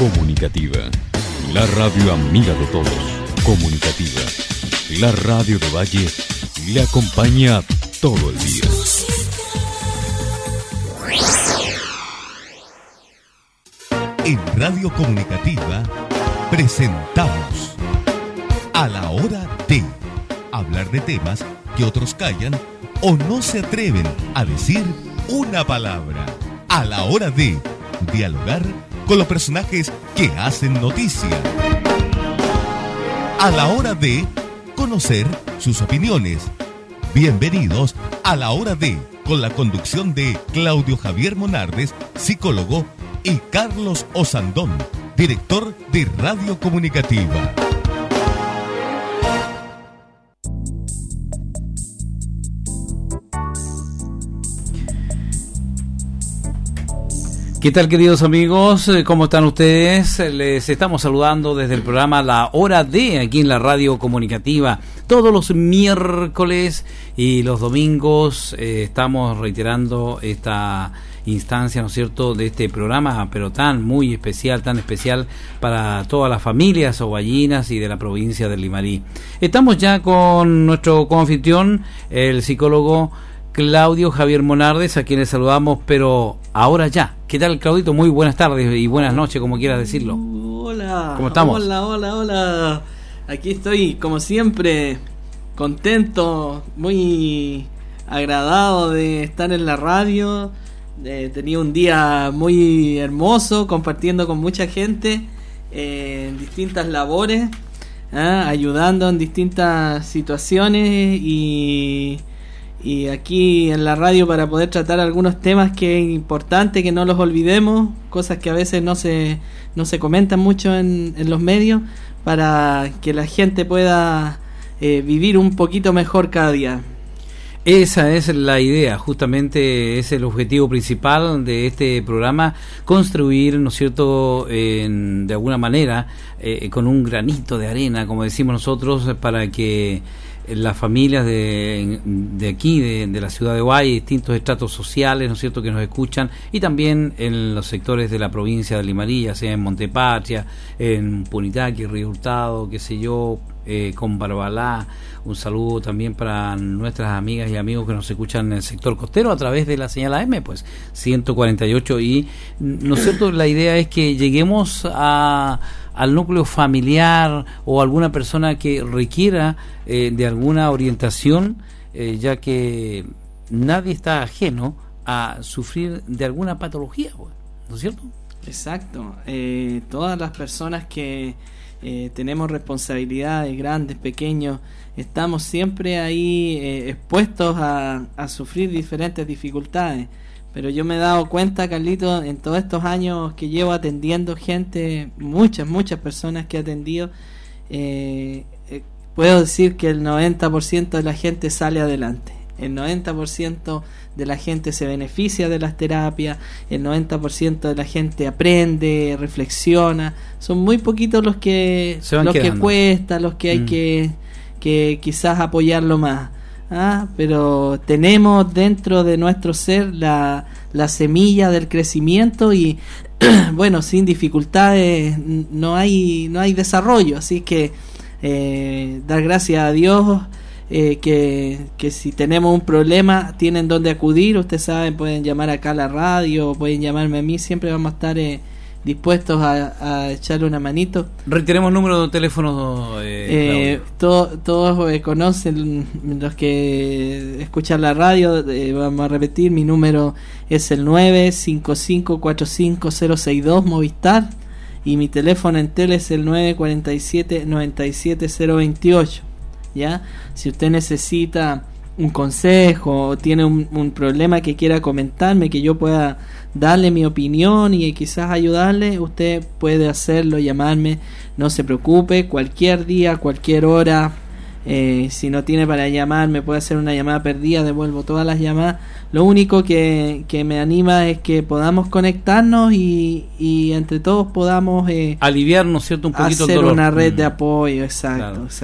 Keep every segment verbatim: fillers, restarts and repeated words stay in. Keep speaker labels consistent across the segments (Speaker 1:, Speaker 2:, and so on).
Speaker 1: Comunicativa, la radio amiga de todos. Comunicativa, la radio de Valle le acompaña todo el día.
Speaker 2: En Radio Comunicativa presentamos A la Hora de hablar de temas que otros callan o no se atreven a decir una palabra. A la Hora de dialogar con los personajes que hacen noticia. A la Hora de conocer sus opiniones. Bienvenidos a La Hora de, con la conducción de Claudio Javier Monardes, psicólogo, y Carlos Osandón, director de Radio Comunicativa.
Speaker 3: ¿Qué tal, queridos amigos? ¿Cómo están ustedes? Les estamos saludando desde el programa La Hora de, aquí en la Radio Comunicativa. Todos los miércoles y los domingos eh, estamos reiterando esta instancia, ¿no es cierto?, de este programa, pero tan muy especial, tan especial para todas las familias ovallinas y de la provincia del Limarí. Estamos ya con nuestro coanfitrión, el psicólogo Claudio Javier Monardes, a quienes saludamos, pero ahora ya. ¿Qué tal, Claudito? Muy buenas tardes y buenas noches, como quieras decirlo.
Speaker 4: Hola.
Speaker 3: ¿Cómo estamos?
Speaker 4: Hola, hola, hola. Aquí estoy, como siempre, contento, muy agradado de estar en la radio. Eh, tenía un día muy hermoso, compartiendo con mucha gente eh, en distintas labores, ¿eh? ayudando en distintas situaciones y... y aquí en la radio para poder tratar algunos temas que es importante que no los olvidemos, cosas que a veces no se no se comentan mucho en, en los medios, para que la gente pueda eh, vivir un poquito mejor cada día.
Speaker 3: Esa es la idea, justamente es el objetivo principal de este programa, construir, ¿no es cierto?, en, de alguna manera, eh, con un granito de arena, como decimos nosotros, para que las familias de, de aquí, de, de la ciudad de Valle, distintos estratos sociales, ¿no es cierto?, que nos escuchan, y también en los sectores de la provincia de Limarí, ya sea en Montepatria, en Punitaqui, Río Hurtado, qué sé yo, eh, con Barbalá. Un saludo también para nuestras amigas y amigos que nos escuchan en el sector costero a través de la señal A M, pues ciento cuarenta y ocho, y ¿no es cierto?, la idea es que lleguemos a al núcleo familiar o alguna persona que requiera eh, de alguna orientación, eh, ya que nadie está ajeno a sufrir de alguna patología, ¿no es cierto?
Speaker 4: Exacto. Eh, todas las personas que eh, tenemos responsabilidades, grandes, pequeños, estamos siempre ahí eh, expuestos a, a sufrir diferentes dificultades. Pero yo me he dado cuenta, Carlito, en todos estos años que llevo atendiendo gente, muchas, muchas personas que he atendido, eh, eh, puedo decir que el noventa por ciento de la gente sale adelante. El noventa por ciento de la gente se beneficia de las terapias, el noventa por ciento de la gente aprende, reflexiona. Son muy poquitos los que los que cuesta, los que hay mm. que, que quizás apoyarlo más. Ah, pero tenemos dentro de nuestro ser la, la semilla del crecimiento y bueno, sin dificultades no hay no hay desarrollo, así que eh, dar gracias a Dios eh, que, que si tenemos un problema tienen donde acudir. Ustedes saben, pueden llamar acá a la radio, pueden llamarme a mí, siempre vamos a estar eh, dispuestos a, a echarle una manito.
Speaker 3: Reiteremos el número de teléfono. Eh,
Speaker 4: eh, to, todos eh, conocen, los que escuchan la radio, eh, vamos a repetir, mi número es el nueve cinco cinco cuatro cinco cero seis dos Movistar, y mi teléfono en tele es el nueve cuatro siete nueve siete cero veintiocho. ¿Ya? Si usted necesita un consejo o tiene un, un problema que quiera comentarme, que yo pueda darle mi opinión y quizás ayudarle, usted puede hacerlo, llamarme, no se preocupe, cualquier día, cualquier hora. Eh, si no tiene para llamarme, puede hacer una llamada perdida, devuelvo todas las llamadas. Lo único que, que me anima es que podamos conectarnos y, y entre todos podamos eh,
Speaker 3: aliviarnos, ¿cierto?, un poquito
Speaker 4: hacer
Speaker 3: el dolor.
Speaker 4: Una red mm. de apoyo. Exacto, claro. exacto.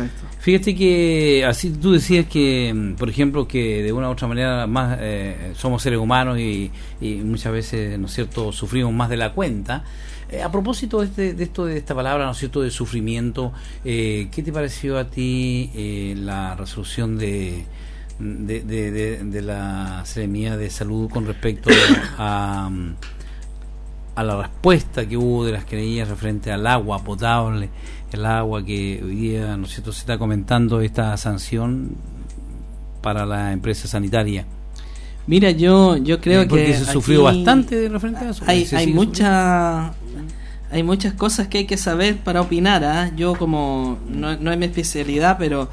Speaker 3: Fíjate que así tú decías que, por ejemplo, que de una u otra manera más eh, somos seres humanos y, y muchas veces, ¿no es cierto?, sufrimos más de la cuenta. Eh, a propósito de, este, de esto de esta palabra, ¿no es cierto?, de sufrimiento, eh, ¿qué te pareció a ti eh, la resolución de, de, de, de, de la Seremía de Salud con respecto a, a la respuesta que hubo de las querellas referente al agua potable? El agua que hoy día, ¿no es cierto?, se está comentando esta sanción para la empresa sanitaria.
Speaker 4: Mira, yo yo creo
Speaker 3: eh, porque
Speaker 4: que
Speaker 3: se sufrió
Speaker 4: aquí
Speaker 3: bastante de referente a eso.
Speaker 4: Hay hay mucha hay muchas cosas que hay que saber para opinar, ¿eh? Yo como no, no es mi especialidad, pero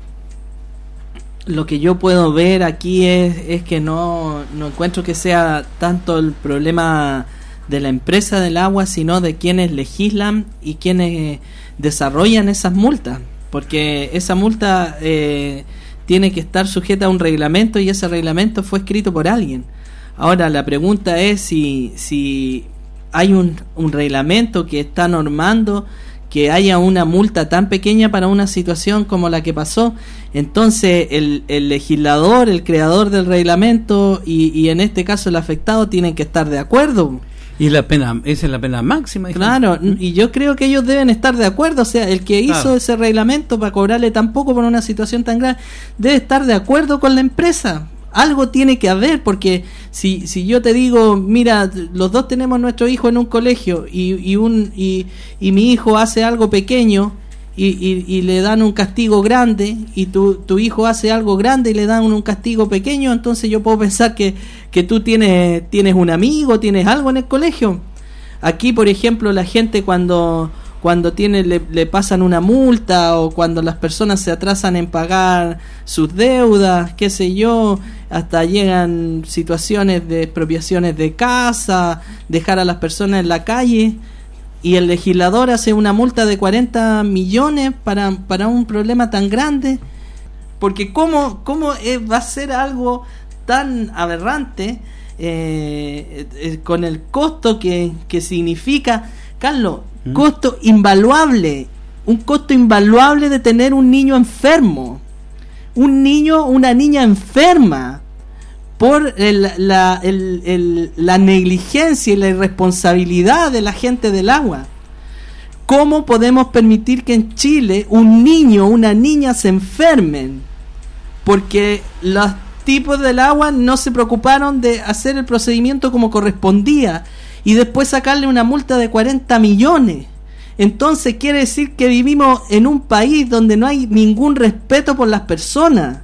Speaker 4: lo que yo puedo ver aquí es es que no no encuentro que sea tanto el problema de la empresa del agua, sino de quienes legislan y quienes desarrollan esas multas, porque esa multa eh, tiene que estar sujeta a un reglamento y ese reglamento fue escrito por alguien. Ahora la pregunta es si, si hay un, un reglamento que está normando que haya una multa tan pequeña para una situación como la que pasó. Entonces el, el legislador, el creador del reglamento y, y en este caso el afectado tienen que estar de acuerdo.
Speaker 3: Y la pena, esa es la pena máxima.
Speaker 4: Claro, y yo creo que ellos deben estar de acuerdo, o sea, el que hizo claro. ese reglamento para cobrarle tan poco por una situación tan grave, debe estar de acuerdo con la empresa. Algo tiene que haber, porque si si yo te digo, mira, los dos tenemos nuestro hijo en un colegio y y un y, y mi hijo hace algo pequeño y, y, y le dan un castigo grande y tu, tu hijo hace algo grande y le dan un castigo pequeño, entonces yo puedo pensar que, que tú tienes, tienes un amigo, tienes algo en el colegio. Aquí, por ejemplo, la gente cuando, cuando tiene, le, le pasan una multa o cuando las personas se atrasan en pagar sus deudas, qué sé yo, hasta llegan situaciones de expropiaciones de casa, dejar a las personas en la calle. Y el legislador hace una multa de cuarenta millones para, para un problema tan grande, porque cómo, cómo es, va a ser algo tan aberrante eh, eh, con el costo que, que significa, Carlos, ¿Mm? costo invaluable, un costo invaluable de tener un niño enfermo, un niño, una niña enferma por el, la, el, el, la negligencia y la irresponsabilidad de la gente del agua. ¿Cómo podemos permitir que en Chile un niño o una niña se enfermen? Porque los tipos del agua no se preocuparon de hacer el procedimiento como correspondía y después sacarle una multa de cuarenta millones. Entonces quiere decir que vivimos en un país donde no hay ningún respeto por las personas.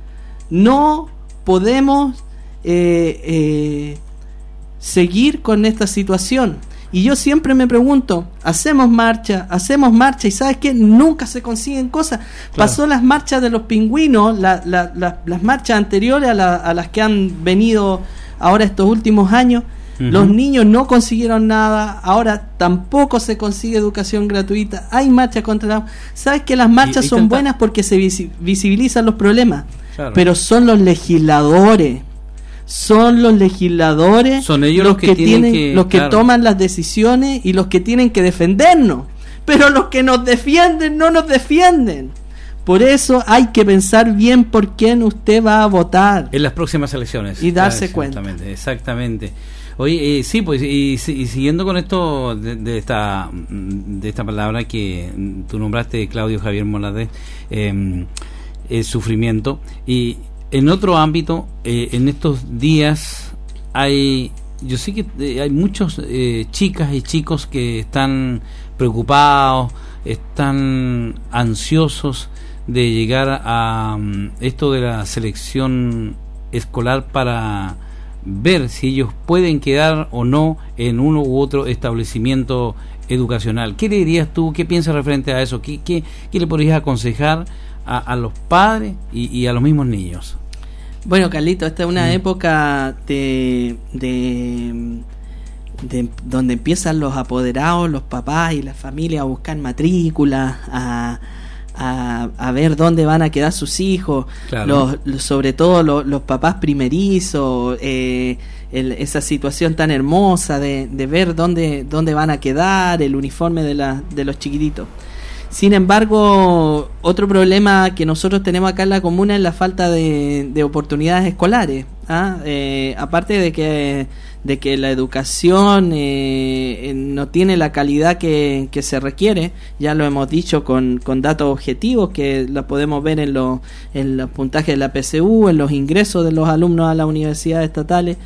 Speaker 4: No podemos Eh, eh, seguir con esta situación. Y yo siempre me pregunto, hacemos marcha, hacemos marcha y ¿sabes qué? Nunca se consiguen cosas. Claro. Pasó las marchas de los pingüinos, la, la, la, las marchas anteriores a, la, a las que han venido ahora estos últimos años. Uh-huh. Los niños no consiguieron nada, ahora tampoco se consigue educación gratuita, hay marchas contra la... ¿Sabes que las marchas y, y son tanta... buenas porque se visi- visibilizan los problemas? Claro. Pero son los legisladores son los legisladores
Speaker 3: son ellos
Speaker 4: los,
Speaker 3: los que,
Speaker 4: que
Speaker 3: tienen
Speaker 4: tienen
Speaker 3: que,
Speaker 4: los que
Speaker 3: claro.
Speaker 4: toman las decisiones y los que tienen que defendernos, pero los que nos defienden no nos defienden. Por eso hay que pensar bien por quién usted va a votar
Speaker 3: en las próximas elecciones
Speaker 4: y darse
Speaker 3: claro, exactamente, cuenta exactamente. Oye, eh, sí, pues y, y siguiendo con esto de, de esta de esta palabra que tú nombraste, Claudio Javier Morales, eh, el sufrimiento. Y en otro ámbito, eh, en estos días hay, yo sé que eh, hay muchos eh, chicas y chicos que están preocupados, están ansiosos de llegar a um, esto de la selección escolar para ver si ellos pueden quedar o no en uno u otro establecimiento educacional. ¿Qué le dirías tú? ¿Qué piensas referente a eso? ¿Qué, qué, qué le podrías aconsejar a, a los padres y, y a los mismos niños?
Speaker 4: Bueno, Carlito, esta es una mm. época de, de, de donde empiezan los apoderados, los papás y las familias a buscar matrículas, a, a, a ver dónde van a quedar sus hijos, claro. los, los, sobre todo los, los papás primerizos, eh, el, esa situación tan hermosa de, de ver dónde, dónde van a quedar, el uniforme de, la, de los chiquititos. Sin embargo, otro problema que nosotros tenemos acá en la comuna es la falta de, de oportunidades escolares. ¿ah? Eh, aparte de que de que la educación eh, no tiene la calidad que, que se requiere, ya lo hemos dicho con, con datos objetivos que la podemos ver en, lo, en los puntajes de la P S U, en los ingresos de los alumnos a las universidades estatales.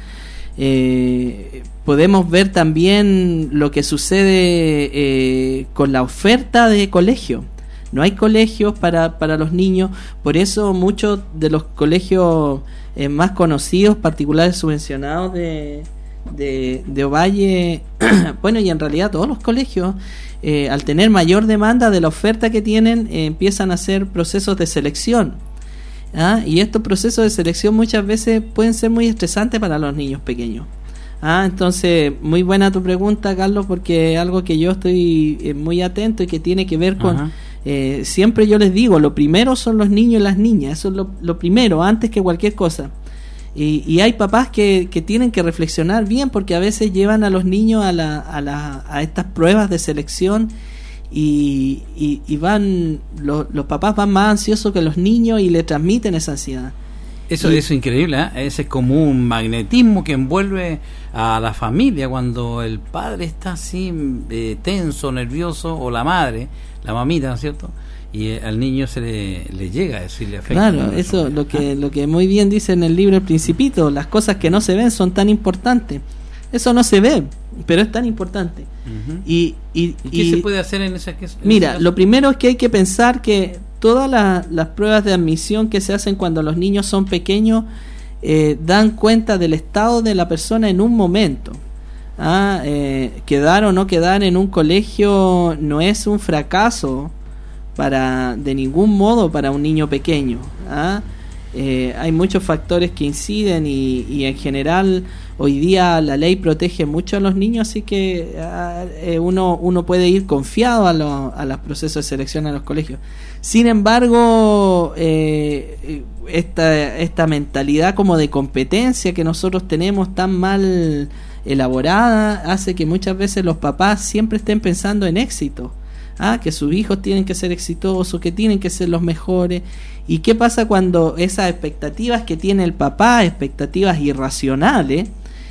Speaker 4: Eh, podemos ver también lo que sucede eh, con la oferta de colegio. No hay colegios para, para los niños, por eso muchos de los colegios eh, más conocidos, particulares subvencionados de, de, de Ovalle, bueno, y en realidad todos los colegios, eh, al tener mayor demanda de la oferta que tienen, eh, empiezan a hacer procesos de selección. ¿Ah? Y estos procesos de selección muchas veces pueden ser muy estresantes para los niños pequeños. ¿Ah? Entonces, muy buena tu pregunta, Carlos, porque es algo que yo estoy eh, muy atento y que tiene que ver con... Eh, siempre yo les digo, lo primero son los niños y las niñas, eso es lo, lo primero, antes que cualquier cosa. Y, y hay papás que, que tienen que reflexionar bien, porque a veces llevan a los niños a, la, a, la, a estas pruebas de selección y, y, y van los, los papás van más ansiosos que los niños y le transmiten esa ansiedad.
Speaker 3: Eso,
Speaker 4: y,
Speaker 3: eso es increíble, ¿eh? Ese es como un magnetismo que envuelve a la familia cuando el padre está así eh, tenso, nervioso, o la madre, la mamita, ¿no es cierto? Y eh, al niño se le, le llega eso y le afecta.
Speaker 4: Claro, eso lo que, lo que muy bien dice en el libro El Principito, las cosas que no se ven son tan importantes. Eso no se ve, pero es tan importante. Uh-huh. y, y,
Speaker 3: ¿Y qué
Speaker 4: y,
Speaker 3: se puede hacer en esa en
Speaker 4: Mira,
Speaker 3: ese
Speaker 4: lo primero es que hay que pensar que todas la, las pruebas de admisión que se hacen cuando los niños son pequeños eh, dan cuenta del estado de la persona en un momento. Ah, eh, quedar o no quedar en un colegio no es un fracaso para de ningún modo para un niño pequeño. ¿ah? Eh, hay muchos factores que inciden y, y en general hoy día la ley protege mucho a los niños, así que eh, uno uno puede ir confiado a, lo, a los procesos de selección a los colegios. Sin embargo, eh, esta, esta mentalidad como de competencia que nosotros tenemos tan mal elaborada hace que muchas veces los papás siempre estén pensando en éxito. Ah, que sus hijos tienen que ser exitosos, que tienen que ser los mejores. ¿Y qué pasa cuando esas expectativas que tiene el papá, expectativas irracionales,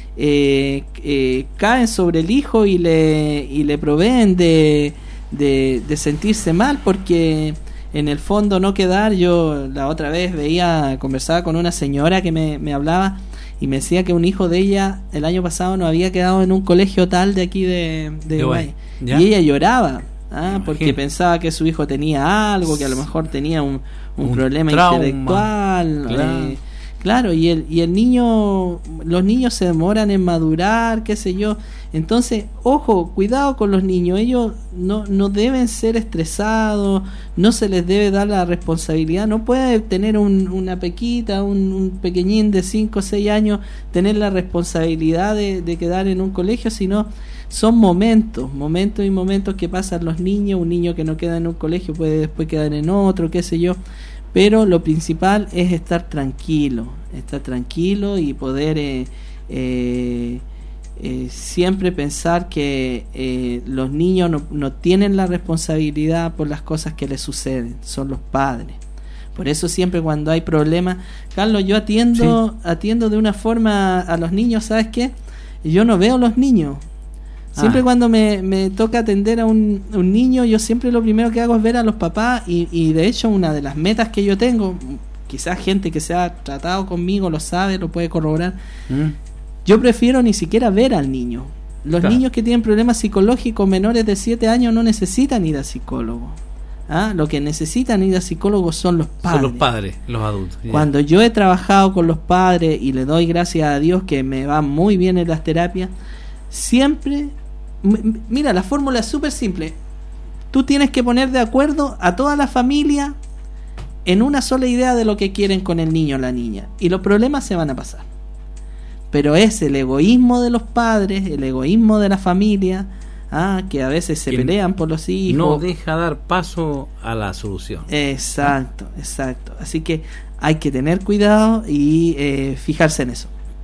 Speaker 4: eh, eh, caen sobre el hijo y le, y le proveen de, de, de sentirse mal? Porque en el fondo no quedar, yo la otra vez veía, conversaba con una señora que me, me hablaba y me decía que un hijo de ella el año pasado no había quedado en un colegio tal de aquí de, de Uruguay. Y ella lloraba. Ah, porque pensaba que su hijo tenía algo, que a lo mejor tenía un, un, un problema trauma, intelectual. Claro. Eh, claro, y el, y el niño, los niños se demoran en madurar, qué sé yo. Entonces, ojo, cuidado con los niños. Ellos no, no deben ser estresados, no se les debe dar la responsabilidad. No puede tener un, una pequita, un, un pequeñín de cinco o seis años, tener la responsabilidad de, de quedar en un colegio, sino... Son momentos, momentos y momentos que pasan los niños. Un niño que no queda en un colegio puede después quedar en otro, qué sé yo. Pero lo principal es estar tranquilo, estar tranquilo y poder eh, eh, eh, siempre pensar que eh, los niños no, no tienen la responsabilidad por las cosas que les suceden, son los padres. Por eso siempre cuando hay problemas, Carlos, yo atiendo, sí. atiendo de una forma a los niños, ¿sabes qué? Yo no veo los niños. Siempre ah. cuando me, me toca atender a un, un niño, yo siempre lo primero que hago es ver a los papás y, y de hecho una de las metas que yo tengo, quizás gente que se ha tratado conmigo lo sabe, lo puede corroborar, mm. yo prefiero ni siquiera ver al niño. Los claro. niños que tienen problemas psicológicos menores de siete años no necesitan ir a psicólogo. ¿Ah? Lo que necesitan ir a psicólogos son los padres. Son
Speaker 3: los padres, los adultos. Yeah.
Speaker 4: Cuando yo he trabajado con los padres y le doy gracias a Dios que me va muy bien en las terapias, siempre, m- mira, la fórmula es súper simple. Tú tienes que poner de acuerdo a toda la familia en una sola idea de lo que quieren con el niño o la niña. Y los problemas se van a pasar. Pero es el egoísmo de los padres, el egoísmo de la familia, ah, que a veces se que pelean por los hijos.
Speaker 3: No deja dar paso a la solución.
Speaker 4: Exacto, exacto. Así que hay que tener cuidado y eh, fijarse en eso.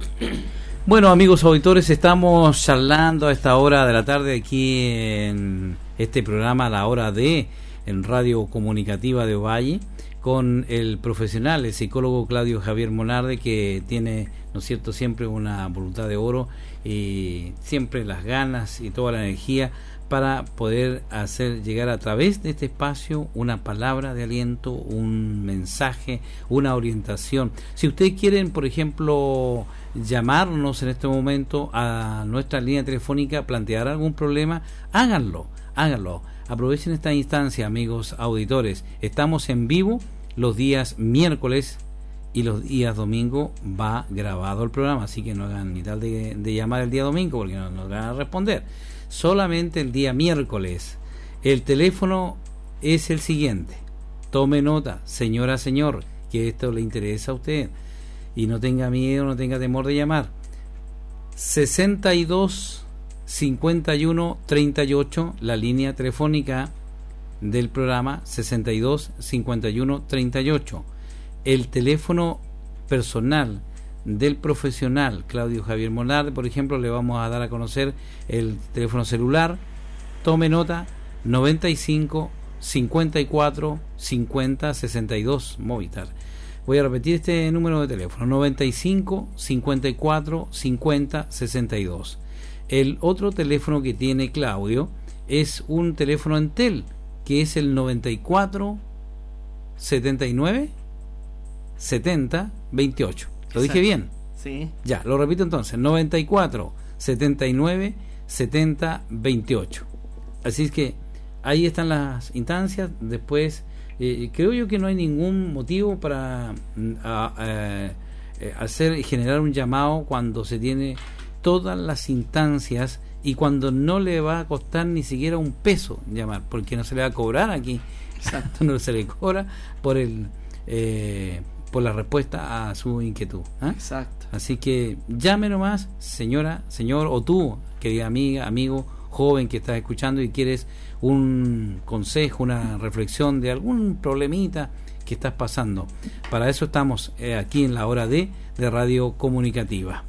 Speaker 3: Bueno, amigos auditores, estamos charlando a esta hora de la tarde aquí en este programa, a la hora de en Radio Comunicativa de Ovalle, con el profesional, el psicólogo Claudio Javier Monarde, que tiene, ¿no es cierto?, siempre una voluntad de oro y siempre las ganas y toda la energía para poder hacer llegar a través de este espacio una palabra de aliento, un mensaje, una orientación. Si ustedes quieren, por ejemplo, llamarnos en este momento a nuestra línea telefónica, plantear algún problema, háganlo, háganlo. Aprovechen esta instancia, amigos auditores. Estamos en vivo los días miércoles y los días domingo va grabado el programa, así que no hagan ni tal de, de llamar el día domingo porque no nos van a responder. Solamente el día miércoles. El teléfono es el siguiente. Tome nota, señora, señor, que esto le interesa a usted y no tenga miedo, no tenga temor de llamar. sesenta y dos cincuenta y uno treinta y ocho, la línea telefónica del programa, sesenta y dos cincuenta y uno treinta y ocho. El teléfono personal del profesional Claudio Javier Monarde, por ejemplo, le vamos a dar a conocer el teléfono celular. Tome nota: noventa y cinco cincuenta y cuatro cincuenta sesenta y dos, Movistar. Voy a repetir este número de teléfono: noventa y cinco cincuenta y cuatro cincuenta sesenta y dos. El otro teléfono que tiene Claudio es un teléfono Entel, que es el noventa y cuatro setenta y nueve setenta veintiocho. ¿Lo dije bien?
Speaker 4: Sí.
Speaker 3: Ya, lo repito entonces: noventa y cuatro setenta y nueve setenta veintiocho. Así es que ahí están las instancias. Después, eh, creo yo que no hay ningún motivo para a, a, a hacer y generar un llamado cuando se tiene todas las instancias y cuando no le va a costar ni siquiera un peso llamar, porque no se le va a cobrar aquí. Exacto. No se le cobra por el eh, por la respuesta a su inquietud, ¿eh?
Speaker 4: Exacto.
Speaker 3: Así que llame nomás, señora, señor, o tú, querida amiga, amigo, joven que estás escuchando y quieres un consejo, una reflexión de algún problemita que estás pasando. Para eso estamos eh, aquí en la hora D de Radio Comunicativa.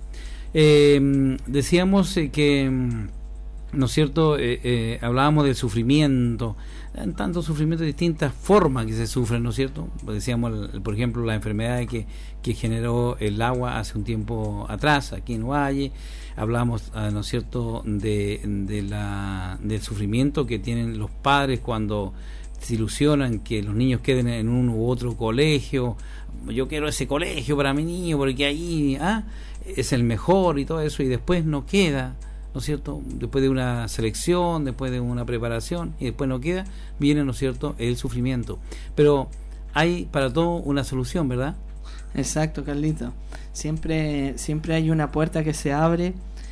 Speaker 3: Eh, decíamos eh, que, ¿no es cierto?, eh, eh, hablábamos del sufrimiento, en tanto sufrimiento de distintas formas que se sufren, ¿no es cierto? Decíamos, el, por ejemplo, la enfermedad que, que generó el agua hace un tiempo atrás aquí en Ovalle. Hablamos, ¿no es cierto?, de, de la, del sufrimiento que tienen los padres cuando se ilusionan que los niños queden en un u otro colegio. Yo quiero ese colegio para mi niño porque ahí ah, es el mejor y todo eso, y después no queda, ¿no es cierto? Después de una selección, después de una preparación, y después no queda, viene, ¿no es cierto?, el sufrimiento. Pero hay para todo una solución, ¿verdad?
Speaker 4: Exacto, Carlito. Siempre, siempre hay una puerta que se abre.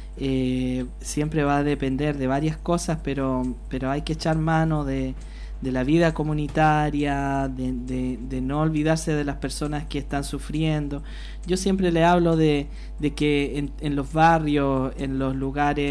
Speaker 4: Eh, siempre va a depender de varias cosas, pero, pero hay que echar mano de, de la vida comunitaria, de, de, de no olvidarse de las personas que están sufriendo. Yo siempre le hablo de, de que en, en los barrios, en los lugares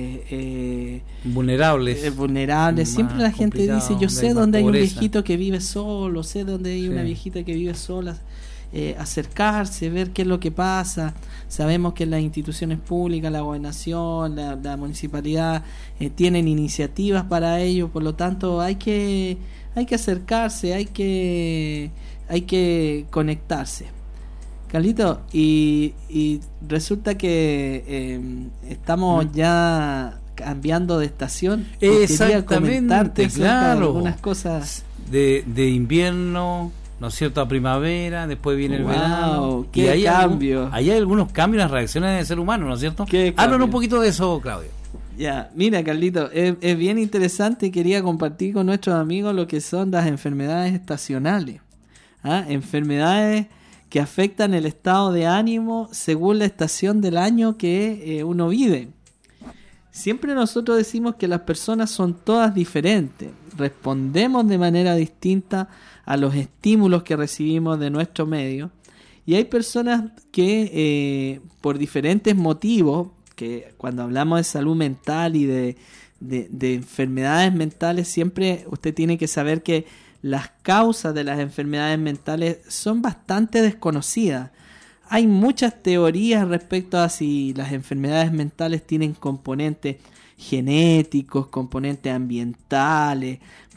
Speaker 4: eh,
Speaker 3: vulnerables,
Speaker 4: eh, vulnerables siempre la gente dice: yo sé dónde hay un viejito que vive solo, sé dónde hay sí. una viejita que vive sola. Eh, acercarse, ver qué es lo que pasa. Sabemos que las instituciones públicas, la gobernación, la, la municipalidad eh, tienen iniciativas para ello, por lo tanto hay que hay que acercarse, hay que hay que conectarse. Carlito, y, y resulta que eh, estamos ¿Mm? ya cambiando de estación.
Speaker 3: Exactamente,
Speaker 4: quería comentarte
Speaker 3: claro.
Speaker 4: algunas cosas
Speaker 3: de, de invierno, ¿no es cierto?, a primavera, después viene el
Speaker 4: wow,
Speaker 3: verano.
Speaker 4: ¡Qué
Speaker 3: y hay
Speaker 4: cambio!
Speaker 3: Algún, hay algunos cambios en las reacciones del ser humano, ¿no es cierto? Háblanos un poquito de eso, Claudio.
Speaker 4: Ya, mira, Carlito, es, es bien interesante y quería compartir con nuestros amigos lo que son las enfermedades estacionales. ¿Ah? Enfermedades que afectan el estado de ánimo según la estación del año que eh, uno vive. Siempre nosotros decimos que las personas son todas diferentes, respondemos de manera distinta a los estímulos que recibimos de nuestro medio, y hay personas que eh, por diferentes motivos, que cuando hablamos de salud mental y de, de, de enfermedades mentales, siempre usted tiene que saber que las causas de las enfermedades mentales son bastante desconocidas. Hay muchas teorías respecto a si las enfermedades mentales tienen componentes genéticos, componentes ambientales,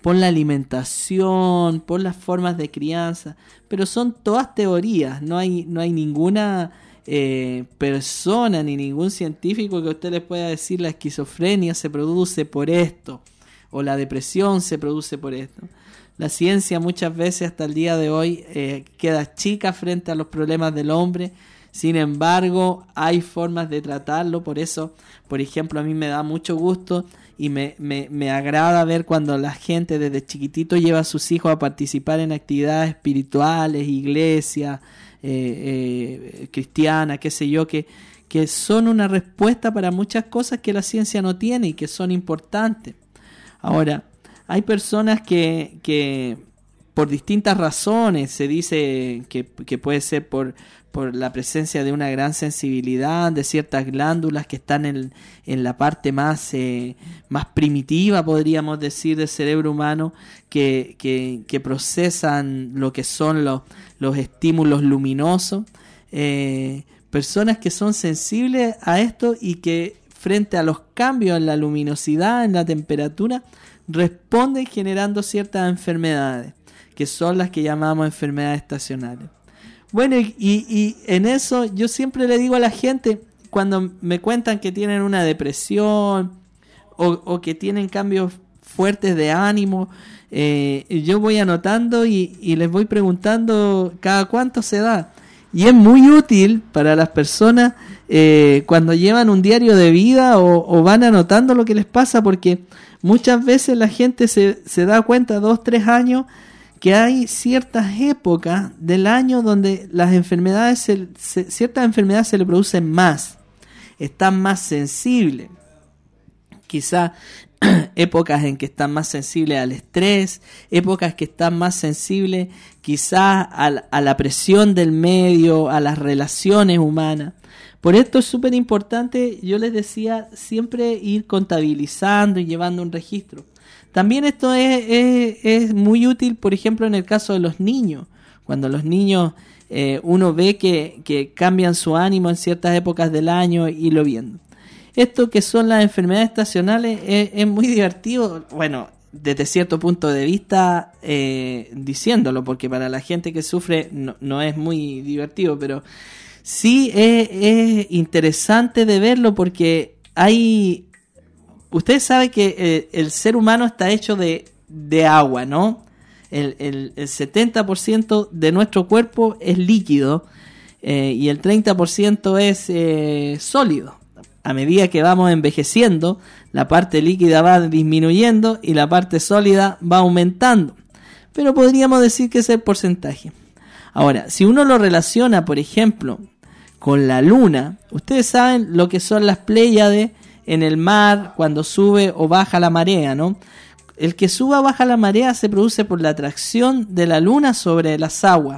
Speaker 4: por la alimentación, por las formas de crianza, pero son todas teorías, no hay, no hay ninguna eh, persona ni ningún científico que usted les pueda decir la esquizofrenia se produce por esto, o la depresión se produce por esto. La ciencia muchas veces hasta el día de hoy eh, queda chica frente a los problemas del hombre. Sin embargo, hay formas de tratarlo. Por eso, por ejemplo, a mí me da mucho gusto y me, me, me agrada ver cuando la gente desde chiquitito lleva a sus hijos a participar en actividades espirituales, iglesias, eh, eh, cristianas, qué sé yo, que, que son una respuesta para muchas cosas que la ciencia no tiene y que son importantes. Ahora, hay personas que, que por distintas razones, se dice que, que puede ser por, por la presencia de una gran sensibilidad de ciertas glándulas que están en, en la parte más, eh, más primitiva, podríamos decir, del cerebro humano, que, que, que procesan lo que son los, los estímulos luminosos. Eh, personas que son sensibles a esto y que frente a los cambios en la luminosidad, en la temperatura, responden generando ciertas enfermedades, que son las que llamamos enfermedades estacionales. Bueno, y, y en eso yo siempre le digo a la gente, cuando me cuentan que tienen una depresión o, o que tienen cambios fuertes de ánimo, eh, yo voy anotando y, y les voy preguntando cada cuánto se da. Y es muy útil para las personas eh, cuando llevan un diario de vida o, o van anotando lo que les pasa, porque muchas veces la gente se, se da cuenta dos, tres años que hay ciertas épocas del año donde las enfermedades, se, se, ciertas enfermedades se le producen más, están más sensibles. Quizá épocas en que están más sensibles al estrés, épocas que están más sensibles quizá a, a la presión del medio, a las relaciones humanas. Por esto es súper importante, yo les decía, siempre ir contabilizando y llevando un registro. También esto es, es, es muy útil, por ejemplo, en el caso de los niños. Cuando los niños, eh, uno ve que, que cambian su ánimo en ciertas épocas del año y lo viendo. Esto que son las enfermedades estacionales es, es muy divertido, bueno, desde cierto punto de vista eh, diciéndolo, porque para la gente que sufre no, no es muy divertido, pero sí es, es interesante de verlo porque hay... Ustedes saben que eh, el ser humano está hecho de, de agua, ¿no? El, el, el setenta por ciento de nuestro cuerpo es líquido eh, y el treinta por ciento es eh, sólido. A medida que vamos envejeciendo, la parte líquida va disminuyendo y la parte sólida va aumentando. Pero podríamos decir que ese es el porcentaje. Ahora, si uno lo relaciona, por ejemplo, con la luna, ustedes saben lo que son las Pléyades en el mar cuando sube o baja la marea, ¿no? El que suba o baja la marea se produce por la atracción de la luna sobre las aguas.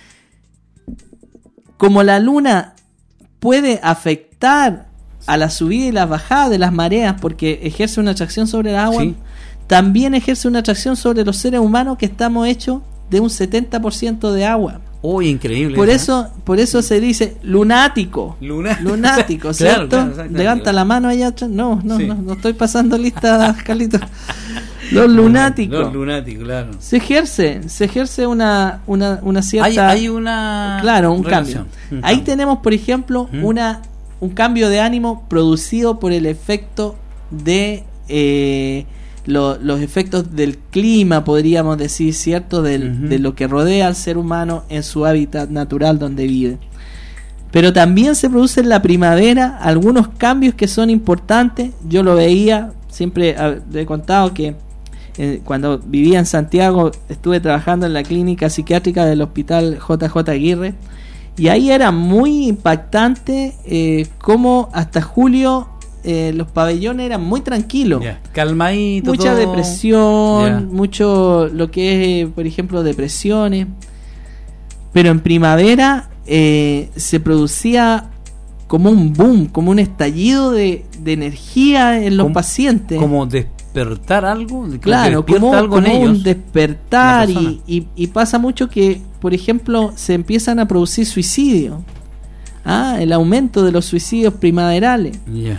Speaker 4: Como la luna puede afectar a la subida y la bajada de las mareas porque ejerce una atracción sobre el agua, sí, también ejerce una atracción sobre los seres humanos que estamos hechos de un setenta por ciento de agua.
Speaker 3: Uy, oh, increíble.
Speaker 4: Por eso, por eso se dice lunático. Luna... Lunático, ¿cierto? Claro, claro, levanta la mano allá atrás. No, no, sí. no, no estoy pasando lista, Carlitos. Los lunáticos.
Speaker 3: Los lunáticos, claro.
Speaker 4: Se ejerce, se ejerce una, una, una cierta...
Speaker 3: Hay, hay una...
Speaker 4: Claro, un
Speaker 3: relación.
Speaker 4: cambio. Un Ahí cambio. tenemos, por ejemplo, ¿Mm? una... un cambio de ánimo producido por el efecto de eh, lo, los efectos del clima, podríamos decir, ¿cierto? Del, uh-huh. De lo que rodea al ser humano en su hábitat natural donde vive. Pero también se produce en la primavera algunos cambios que son importantes. Yo lo veía, siempre he contado que eh, cuando vivía en Santiago estuve trabajando en la clínica psiquiátrica del hospital J J Aguirre. Y ahí era muy impactante eh, cómo hasta julio eh, los pabellones eran muy tranquilos.
Speaker 3: Yeah. Calmadito.
Speaker 4: Mucha
Speaker 3: todo.
Speaker 4: depresión,
Speaker 3: Yeah.
Speaker 4: mucho lo que es, por ejemplo, depresiones. Pero en primavera eh, se producía como un boom, como un estallido de, de energía en los
Speaker 3: como,
Speaker 4: pacientes.
Speaker 3: Como despertar algo.
Speaker 4: Claro, como,
Speaker 3: algo
Speaker 4: como
Speaker 3: en ellos,
Speaker 4: un despertar y, y, y pasa mucho que, por ejemplo, se empiezan a producir suicidios. Ah, el aumento de los suicidios primaverales.
Speaker 3: Yeah.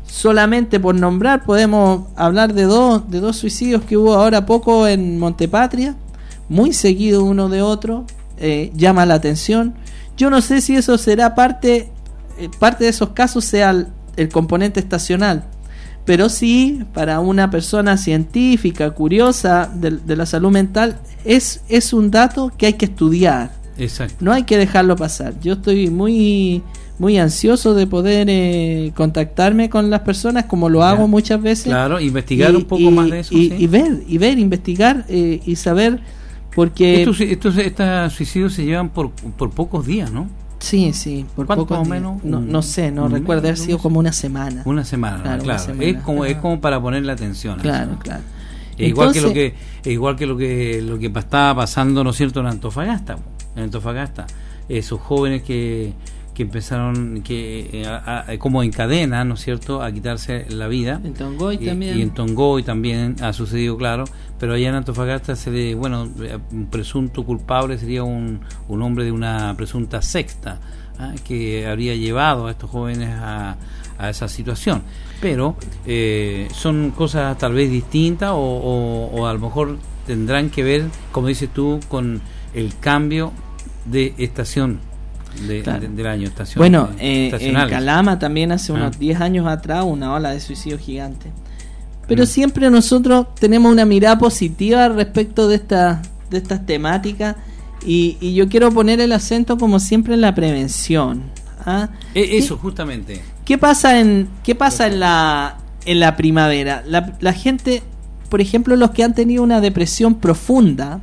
Speaker 4: solamente por nombrar podemos hablar de dos, de dos suicidios que hubo ahora poco en Montepatria, muy seguido uno de otro, eh, llama la atención. Yo no sé si eso será parte, eh, parte de esos casos sea el, el componente estacional, pero sí, para una persona científica, curiosa de, de la salud mental, es, es un dato que hay que estudiar.
Speaker 3: Exacto.
Speaker 4: No hay que dejarlo pasar. Yo estoy muy muy ansioso de poder eh, contactarme con las personas, como lo hago ya. muchas veces.
Speaker 3: Claro, investigar
Speaker 4: y,
Speaker 3: un poco
Speaker 4: y,
Speaker 3: más de eso.
Speaker 4: Y,
Speaker 3: ¿sí?
Speaker 4: y ver, y ver, investigar eh, y saber, porque...
Speaker 3: Estos, estos, estos suicidios se llevan por, por pocos días, ¿no?
Speaker 4: Sí, sí, por
Speaker 3: ¿Cuánto
Speaker 4: pocos
Speaker 3: más o
Speaker 4: días.
Speaker 3: menos?
Speaker 4: No, no sé, no recuerdo, haber sido como una semana.
Speaker 3: Una semana, claro.
Speaker 4: claro. Una semana.
Speaker 3: Es como
Speaker 4: ah.
Speaker 3: es como para ponerle atención.
Speaker 4: Claro,
Speaker 3: eso.
Speaker 4: claro.
Speaker 3: E igual
Speaker 4: Entonces,
Speaker 3: que lo que igual que lo que lo que estaba pasando, ¿no es cierto?, en Antofagasta, en Antofagasta, esos jóvenes que que empezaron que eh, a, a, como en cadena, ¿no es cierto?, a quitarse la vida.
Speaker 4: En Tongoy
Speaker 3: y,
Speaker 4: también.
Speaker 3: Y en Tongoy también ha sucedido, claro, pero allá en Antofagasta se le, bueno, un presunto culpable sería un, un hombre de una presunta secta, ¿ah?, que habría llevado a estos jóvenes a, a esa situación. Pero eh, son cosas tal vez distintas o, o, o a lo mejor tendrán que ver, como dices tú, con el cambio de estación. De, claro. de, del año estación,
Speaker 4: bueno,
Speaker 3: eh,
Speaker 4: eh, en Calama también hace unos
Speaker 3: ah.
Speaker 4: diez años atrás una ola de suicidio gigante, pero mm. siempre nosotros tenemos una mirada positiva respecto de esta de estas temáticas y, y yo quiero poner el acento como siempre en la prevención. ¿ah?
Speaker 3: Eh, eso justamente.
Speaker 4: ¿Qué pasa en qué pasa en la en la primavera? La, la gente, por ejemplo, los que han tenido una depresión profunda,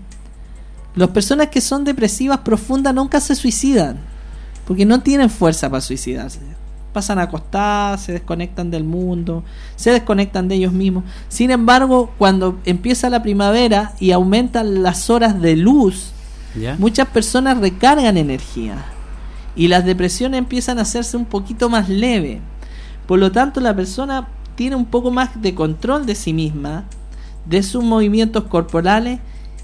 Speaker 4: las personas que son depresivas profundas nunca se suicidan, porque no tienen fuerza para suicidarse. Pasan acostadas, se desconectan del mundo, se desconectan de ellos mismos. Sin embargo, cuando empieza la primavera y aumentan las horas de luz, ¿ya?, muchas personas recargan energía y las depresiones empiezan a hacerse un poquito más leve. Por lo tanto, la persona tiene un poco más de control de sí misma, de sus movimientos corporales,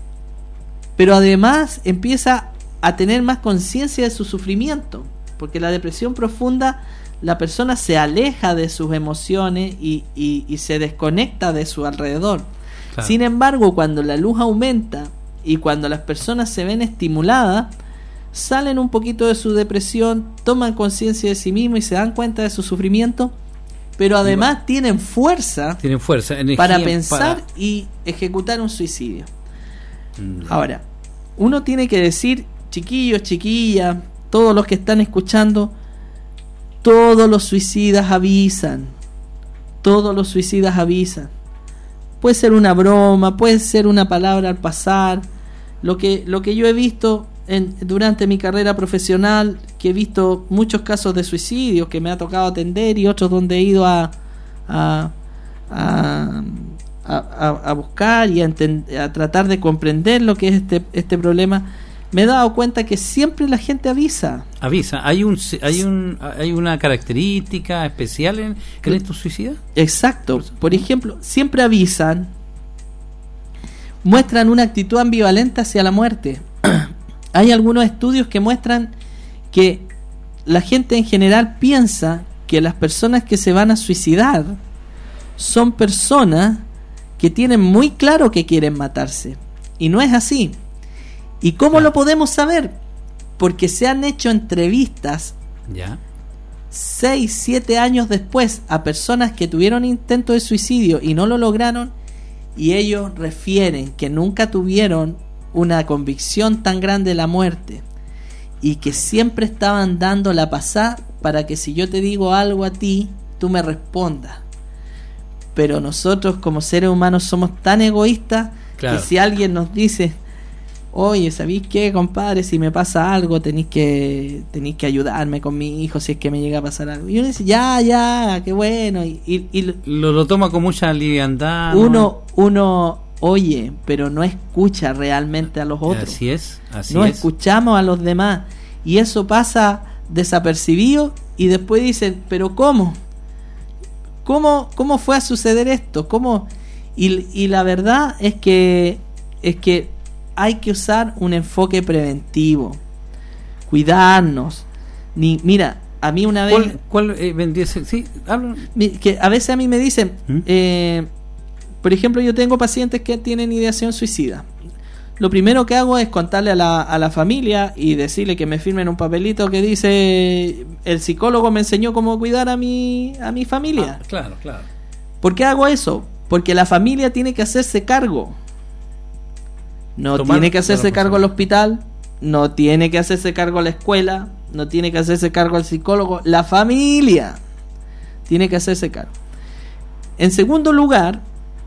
Speaker 4: pero además empieza a tener más conciencia de su sufrimiento, porque la depresión profunda, la persona se aleja de sus emociones y, y, y se desconecta de su alrededor. Claro. Sin embargo, cuando la luz aumenta y cuando las personas se ven estimuladas, salen un poquito de su depresión, toman conciencia de sí mismos y se dan cuenta de su sufrimiento, pero además y, tienen fuerza,
Speaker 3: tienen fuerza, energía
Speaker 4: para pensar para... y ejecutar un suicidio. Mm. Ahora, uno tiene que decir, chiquillos, chiquillas, todos los que están escuchando, todos los suicidas avisan, todos los suicidas avisan. Puede ser una broma, puede ser una palabra al pasar. Lo que, lo que yo he visto en, durante mi carrera profesional, que he visto muchos casos de suicidio que me ha tocado atender y otros donde he ido a, a, a A, a buscar y a, entend- a tratar de comprender lo que es este, este problema, me he dado cuenta que siempre la gente avisa.
Speaker 3: Avisa. ¿Hay un hay un hay una característica especial en, en estos suicidas?
Speaker 4: Exacto. Por ejemplo, siempre avisan, muestran una actitud ambivalente hacia la muerte. Hay algunos estudios que muestran que la gente en general piensa que las personas que se van a suicidar son personas que tienen muy claro que quieren matarse, y no es así. ¿Y cómo ya. lo podemos saber? Porque se han hecho entrevistas ya seis, siete años después a personas que tuvieron intento de suicidio y no lo lograron, y ellos refieren que nunca tuvieron una convicción tan grande de la muerte y que siempre estaban dando la pasada para que si yo te digo algo a ti, tú me respondas. Pero nosotros como seres humanos somos tan egoístas, claro, que si alguien nos dice, oye, ¿sabéis qué, compadre? Si me pasa algo, tenéis que tenéis que ayudarme con mi hijo si es que me llega a pasar algo. Y uno dice, ya, ya, qué bueno. Y, y, y
Speaker 3: lo, lo toma con mucha liviandad.
Speaker 4: Uno, ¿no? uno oye, pero no escucha realmente a los otros.
Speaker 3: Así es, así
Speaker 4: no
Speaker 3: es.
Speaker 4: escuchamos a los demás. Y eso pasa desapercibido y después dicen, ¿pero cómo? ¿Cómo, cómo fue a suceder esto? ¿Cómo? Y, y la verdad es que es que hay que usar un enfoque preventivo, cuidarnos. Ni, mira, a mí una vez...
Speaker 3: ¿Cuál, cuál eh, vendría a ser? Sí, hablo.
Speaker 4: Que a veces a mí me dicen,
Speaker 3: ¿Mm?
Speaker 4: eh, por ejemplo, yo tengo pacientes que tienen ideación suicida. Lo primero que hago es contarle a la, a la familia y decirle que me firmen un papelito que dice el psicólogo me enseñó cómo cuidar a mi, a mi familia.
Speaker 3: Ah, claro, claro.
Speaker 4: ¿Por qué hago eso? Porque la familia tiene que hacerse cargo. No
Speaker 3: Tomar
Speaker 4: tiene que hacerse
Speaker 3: la
Speaker 4: cargo al hospital, no tiene que hacerse cargo a la escuela, no tiene que hacerse cargo al psicólogo. La familia tiene que hacerse cargo. En segundo lugar,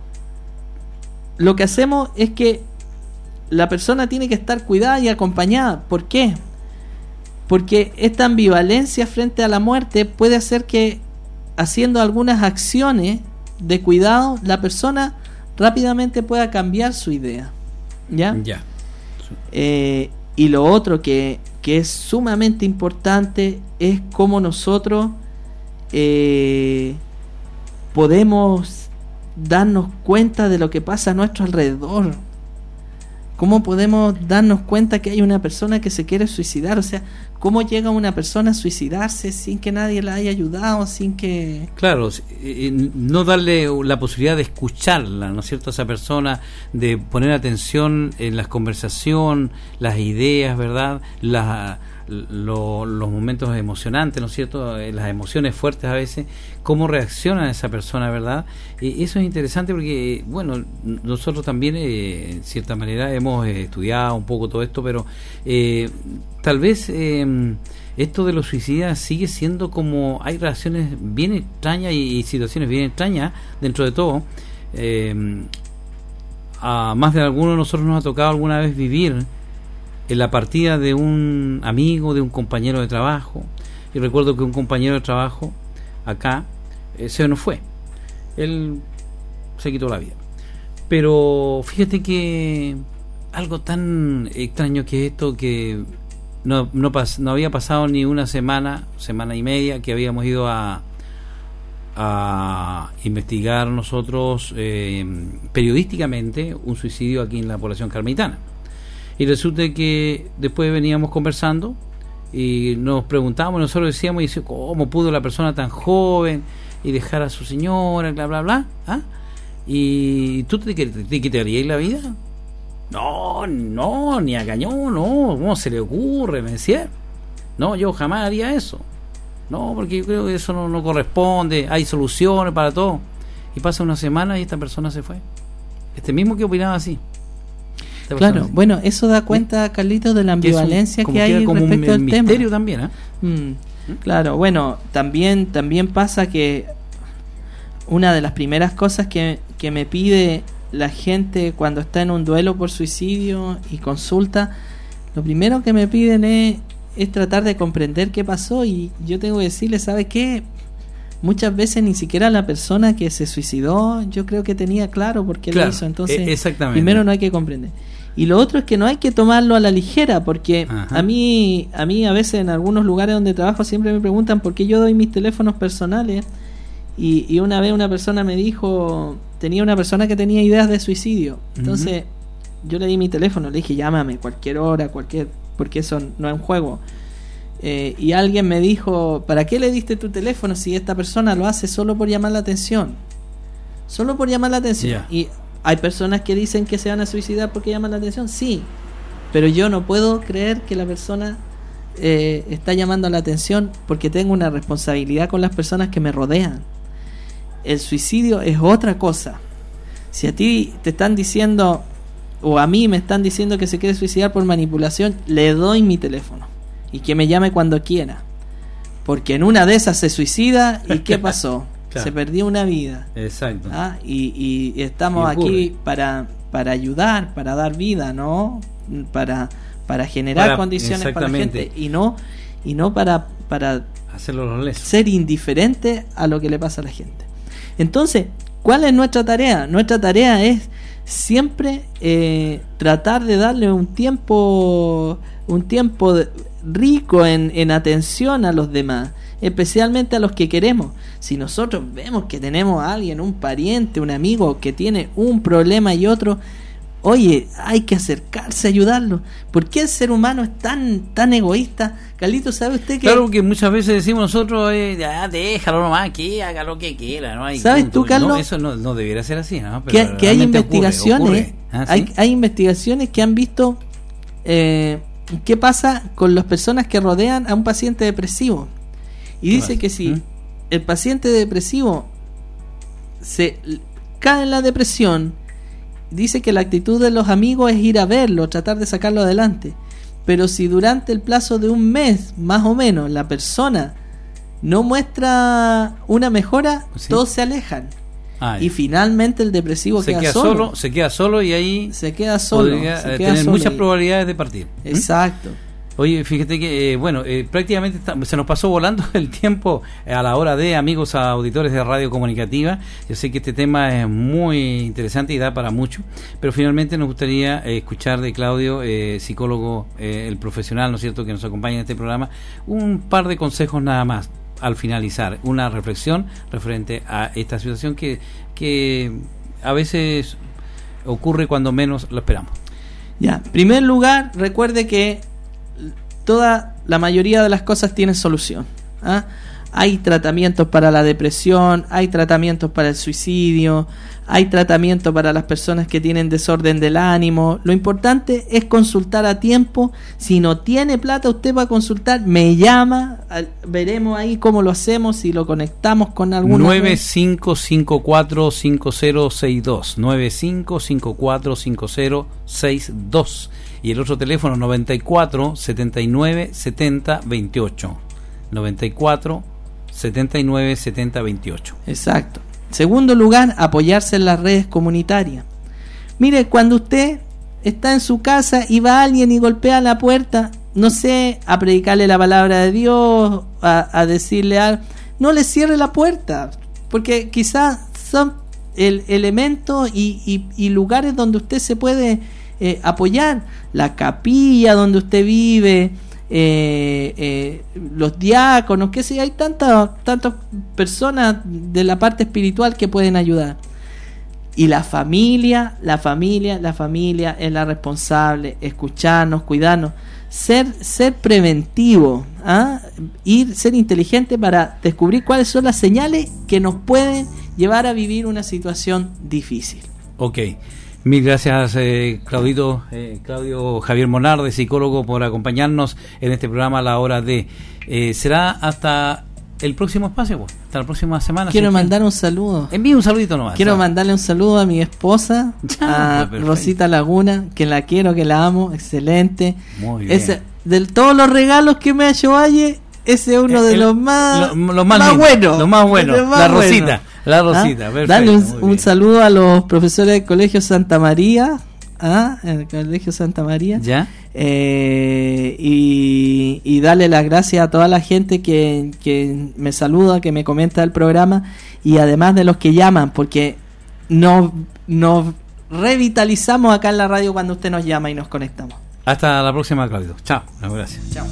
Speaker 4: lo que hacemos es que la persona tiene que estar cuidada y acompañada. ¿Por qué? Porque esta ambivalencia frente a la muerte puede hacer que, haciendo algunas acciones de cuidado, la persona rápidamente pueda cambiar su idea. ¿Ya?
Speaker 3: Ya.
Speaker 4: Eh, y lo otro que, que es sumamente importante es cómo nosotros eh, podemos darnos cuenta de lo que pasa a nuestro alrededor. ¿Cómo podemos darnos cuenta que hay una persona que se quiere suicidar? O sea, ¿cómo llega una persona a suicidarse sin que nadie la haya ayudado, sin que...
Speaker 3: Claro, no darle la posibilidad de escucharla, ¿no es cierto?, a esa persona, de poner atención en la conversación, las ideas, ¿verdad?, la, lo, los momentos emocionantes, ¿no es cierto?, las emociones fuertes a veces, cómo reacciona esa persona, ¿verdad? Y eso es interesante porque, bueno, nosotros también, eh, en cierta manera, hemos eh, estudiado un poco todo esto, pero eh, tal vez eh, esto de los suicidas sigue siendo como, hay relaciones bien extrañas y, y situaciones bien extrañas dentro de todo. Eh, a más de alguno de nosotros nos ha tocado alguna vez vivir en la partida de un amigo, de un compañero de trabajo. Y recuerdo que un compañero de trabajo acá eh, se nos fue. Él se quitó la vida. Pero fíjate que algo tan extraño que esto, que no, no, pas, no había pasado ni una semana, semana y media, que habíamos ido a, a investigar nosotros eh, periodísticamente un suicidio aquí en la población carmelitana. Y resulta que después veníamos conversando y nos preguntábamos, nosotros decíamos, y dice, ¿cómo pudo la persona tan joven y dejar a su señora, bla, bla, bla? ¿Ah? ¿Y tú te, te, te quitarías la vida? No, no, ni a cañón, no, ¿cómo se le ocurre? Me decía, no, yo jamás haría eso. No, porque yo creo que eso no, no corresponde, hay soluciones para todo. Y pasa una semana y esta persona se fue. Este mismo que opinaba así.
Speaker 4: Claro, bueno, eso da cuenta, Carlitos, de la ambivalencia que, un, que hay
Speaker 3: como
Speaker 4: respecto
Speaker 3: un,
Speaker 4: al tema.
Speaker 3: Misterio también, ¿eh?
Speaker 4: Mm, claro, bueno, también también pasa que una de las primeras cosas que, que me pide la gente cuando está en un duelo por suicidio y consulta, lo primero que me piden es, es tratar de comprender qué pasó, y yo tengo que decirle, ¿sabe qué? Muchas veces ni siquiera la persona que se suicidó, yo creo que tenía claro por qué
Speaker 3: claro,
Speaker 4: lo hizo. Entonces,
Speaker 3: exactamente.
Speaker 4: Primero no hay que comprender. Y lo otro es que no hay que tomarlo a la ligera, porque Ajá. a mí a mí a veces en algunos lugares donde trabajo siempre me preguntan por qué yo doy mis teléfonos personales, y, y una vez una persona me dijo, tenía una persona que tenía ideas de suicidio. Entonces uh-huh. yo le di mi teléfono, le dije, llámame cualquier hora, cualquier, porque eso no es un juego. Eh, y alguien me dijo, ¿para qué le diste tu teléfono si esta persona lo hace solo por llamar la atención? Solo por llamar la atención. Yeah. Y hay personas que dicen que se van a suicidar porque llaman la atención, sí, pero yo no puedo creer que la persona eh, está llamando la atención, porque tengo una responsabilidad con las personas que me rodean. El suicidio es otra cosa. Si a ti te están diciendo, o a mí me están diciendo que se quiere suicidar por manipulación, le doy mi teléfono y que me llame cuando quiera, porque en una de esas se suicida y ¿qué pasó? Claro. Se perdió una vida.
Speaker 3: Exacto.
Speaker 4: ¿Ah? Y, y estamos y aquí para para ayudar, para dar vida, ¿no? Para para generar para, condiciones para la gente, y no y no para para
Speaker 3: hacerlo los
Speaker 4: ser indiferente a lo que le pasa a la gente. Entonces, ¿cuál es nuestra tarea? Nuestra tarea es siempre eh, tratar de darle un tiempo un tiempo de, rico en, en atención a los demás, especialmente a los que queremos. Si nosotros vemos que tenemos a alguien, un pariente, un amigo que tiene un problema y otro, oye, hay que acercarse a ayudarlo. ¿Por qué el ser humano es tan tan egoísta? Carlito, ¿sabe usted que...?
Speaker 3: Claro que muchas veces decimos nosotros, eh, ah, déjalo nomás, que haga lo que quiera. No hay
Speaker 4: ¿Sabes tú, Carlos?
Speaker 3: No, eso no, no debiera ser así, ¿no?
Speaker 4: Pero que, que hay investigaciones,
Speaker 3: ocurre, ocurre. ¿Ah, sí?
Speaker 4: hay, hay investigaciones que han visto eh, qué pasa con las personas que rodean a un paciente depresivo. Y dice que si ¿Mm? el paciente depresivo se cae en la depresión, dice que la actitud de los amigos es ir a verlo, tratar de sacarlo adelante. Pero si durante el plazo de un mes, más o menos, la persona no muestra una mejora, sí. todos se alejan. Ah, y finalmente el depresivo
Speaker 3: se
Speaker 4: queda,
Speaker 3: queda
Speaker 4: solo.
Speaker 3: solo. Se queda solo y ahí
Speaker 4: se queda solo.
Speaker 3: Podría
Speaker 4: se queda
Speaker 3: tener
Speaker 4: solo
Speaker 3: muchas
Speaker 4: y...
Speaker 3: probabilidades de partir.
Speaker 4: Exacto.
Speaker 3: ¿Mm? Oye, fíjate que, eh, bueno, eh, prácticamente está, se nos pasó volando el tiempo a la hora de, amigos auditores de Radio Comunicativa. Yo sé que este tema es muy interesante y da para mucho, pero finalmente nos gustaría eh, escuchar de Claudio, eh, psicólogo, eh, el profesional, ¿no es cierto?, que nos acompaña en este programa, un par de consejos nada más al finalizar, una reflexión referente a esta situación que, que a veces ocurre cuando menos lo esperamos.
Speaker 4: Ya, en primer lugar, recuerde que toda la mayoría de las cosas tienen solución. ¿ah? Hay tratamientos para la depresión, hay tratamientos para el suicidio, hay tratamientos para las personas que tienen desorden del ánimo. Lo importante es consultar a tiempo. Si no tiene plata usted va a consultar, me llama, veremos ahí cómo lo hacemos, si lo conectamos con algún
Speaker 3: nueve cinco cinco cuatro cinco cero seis dos nueve cinco cinco cuatro cinco cero seis dos y el otro teléfono noventa y cuatro setenta y nueve setenta veintiocho noventa y cuatro setenta y nueve setenta veintiocho.
Speaker 4: Exacto. Segundo lugar, apoyarse en las redes comunitarias. Mire, cuando usted está en su casa y va alguien y golpea la puerta, no sé, a predicarle la palabra de Dios, a, a decirle algo, no le cierre la puerta, porque quizás son el elementos y, y, y lugares donde usted se puede eh, apoyar. La capilla donde usted vive, eh, eh, los diáconos, que sé, hay tantas tantas personas de la parte espiritual que pueden ayudar. Y la familia, la familia, la familia es la responsable, escucharnos, cuidarnos, ser ser preventivo, ¿ah? Ir, ser inteligente para descubrir cuáles son las señales que nos pueden llevar a vivir una situación difícil.
Speaker 3: Ok. Mil gracias, eh, Claudito, eh, Claudio Javier Monarde, psicólogo, por acompañarnos en este programa a la hora de... Eh, ¿Será hasta el próximo espacio? Pues, hasta la próxima semana.
Speaker 4: Quiero
Speaker 3: ¿sí?
Speaker 4: mandar un saludo.
Speaker 3: Envíe un saludito nomás.
Speaker 4: Quiero
Speaker 3: ¿sabes?
Speaker 4: mandarle un saludo a mi esposa,
Speaker 3: ya,
Speaker 4: a Rosita Laguna, que la quiero, que la amo, excelente.
Speaker 3: Muy bien.
Speaker 4: Ese, de todos los regalos que me ha hecho Valle, ese es uno
Speaker 3: el,
Speaker 4: de
Speaker 3: el,
Speaker 4: los más,
Speaker 3: lo, lo más,
Speaker 4: más buenos.
Speaker 3: Lo más bueno,
Speaker 4: más
Speaker 3: la
Speaker 4: bueno.
Speaker 3: Rosita. La Rosita,
Speaker 4: ¿Ah?
Speaker 3: perfecto.
Speaker 4: Dale un, un saludo a los profesores del Colegio Santa María. ¿Ah? En el Colegio Santa María.
Speaker 3: ¿Ya?
Speaker 4: Eh, y, y darle las gracias a toda la gente que, que me saluda, que me comenta el programa, y además de los que llaman, porque nos, nos revitalizamos acá en la radio cuando usted nos llama y nos conectamos.
Speaker 3: Hasta la próxima, Claudio. Chao. Gracias.
Speaker 4: Chao.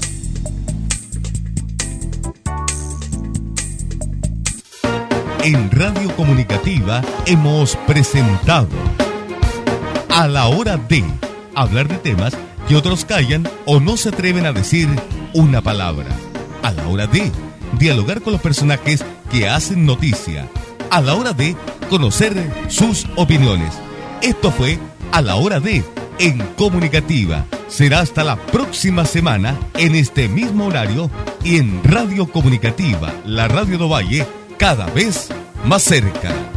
Speaker 2: En Radio Comunicativa hemos presentado A la Hora de hablar de temas que otros callan o no se atreven a decir una palabra. A la hora de dialogar con los personajes que hacen noticia. A la hora de conocer sus opiniones. Esto fue A la Hora de en Comunicativa. Será hasta la próxima semana en este mismo horario y en Radio Comunicativa, la radio de Ovalle, cada vez más cerca.